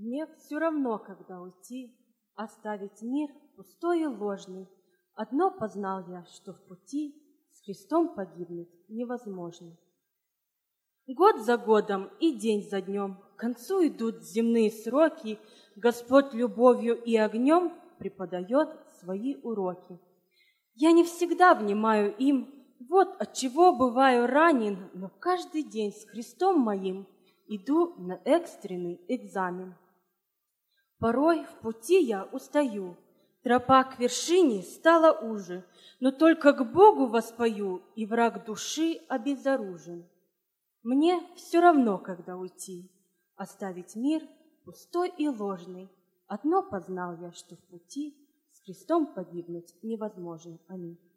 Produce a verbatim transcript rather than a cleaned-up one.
Мне все равно, когда уйти, оставить мир пустой и ложный. Одно познал я, что в пути с Христом погибнуть невозможно. Год за годом и день за днем к концу идут земные сроки, Господь любовью и огнем преподает свои уроки. Я не всегда внимаю им, вот отчего бываю ранен, но каждый день с Христом моим иду на экстренный экзамен. Порой в пути я устаю, тропа к вершине стала уже, но только к Богу воспою, и враг души обезоружен. Мне все равно, когда уйти, оставить мир пустой и ложный. Одно познал я, что в пути с Христом погибнуть невозможно. Аминь.